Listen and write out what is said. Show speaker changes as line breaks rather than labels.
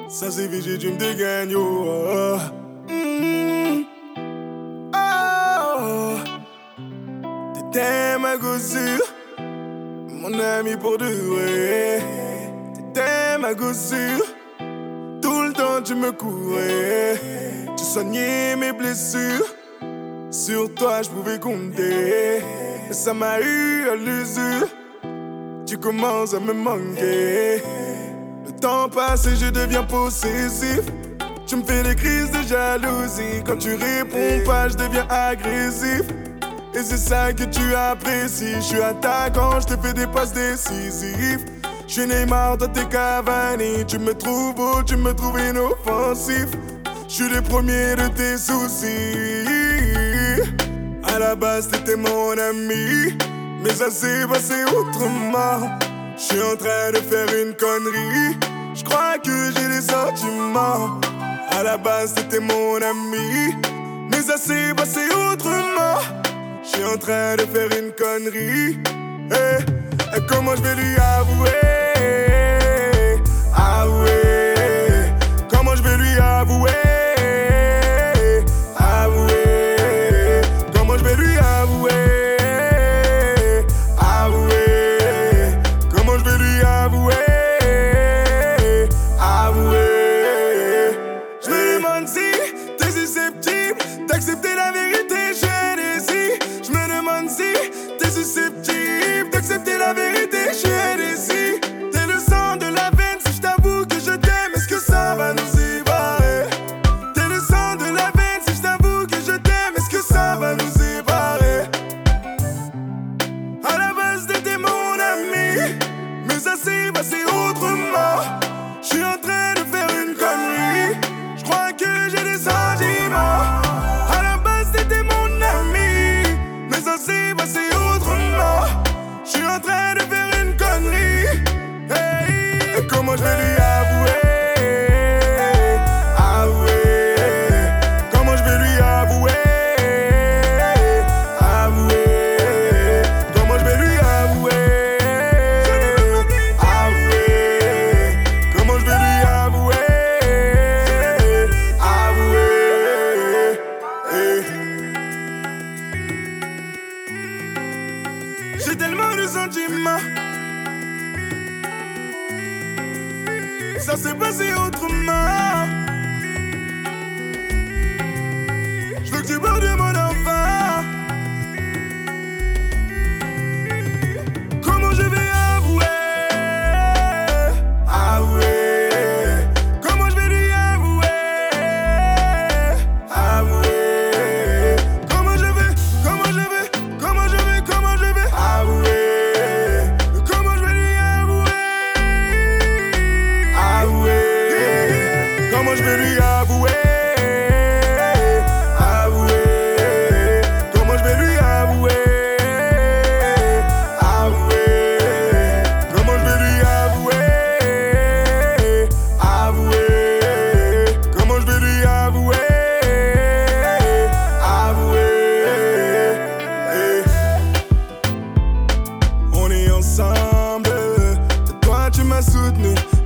Ça c'est figé, tu me dégagnes, oh. Oh. T'étais ma gossure, mon ami pour de vrai. T'étais ma gossure, tout le temps tu me courais. Tu soignais mes blessures, sur toi je pouvais compter. Et ça m'a eu à l'usure, tu commences à me manquer. Le temps passe et je deviens possessif. Tu me fais des crises de jalousie. Quand tu réponds pas, je deviens agressif. Et c'est ça que tu apprécies. Je suis attaquant, je te fais des passes décisives. Je suis Neymar, toi t'es Cavani. Tu me trouves beau, tu me trouves inoffensif. Je suis le premier de tes soucis. À la base t'étais mon ami, mais ça s'est passé autrement. Je suis en train de faire une connerie, je crois que j'ai des sentiments. À la base t'étais mon ami, mais ça s'est passé autrement. Je suis en train de faire une connerie, et comment je vais lui avouer? Avouer. Comment je vais lui avouer? Avouer. Comment je vais lui avouer? Avouer. Comment je vais lui avouer? Avouer. Je me demande si t'es susceptible d'accepter la vérité, j'ai décidé. Je me demande si t'es susceptible d'accepter la vérité, j'ai décidé. T'es le sang de la veine, si je t'avoue que je t'aime, est-ce que ça va nous séparer? T'es le sang de la veine, si je t'avoue que je t'aime, est-ce que ça va nous séparer? À la base t'étais mon ami, mais ça s'est passé autrement. Je suis en train de faire une connerie, je crois que j'ai des sentiments. À la base t'étais mon ami, mais ça s'est passé autrement. Je suis en train de faire une connerie, hey. Et comment je vais lui avouer? Avouer. Comment je vais lui avouer? Avouer. Comment je vais lui avouer? Avouer. Comment je vais lui avouer? Avouer. J'ai tellement de sentiments, ça s'est passé autrement. Je veux que tu parles de mon enfant. Comment je vais avouer? Avouer. Comment je vais lui avouer? Avouer. Comment je vais avouer? Comment je vais lui avouer? Avouer. Comment je vais lui avouer? Avouer. Comment je vais lui avouer? Avouer. Comment je vais lui avouer? Avouer. Comment je vais lui avouer? Avouer. On est ensemble, toi tu m'as soutenu.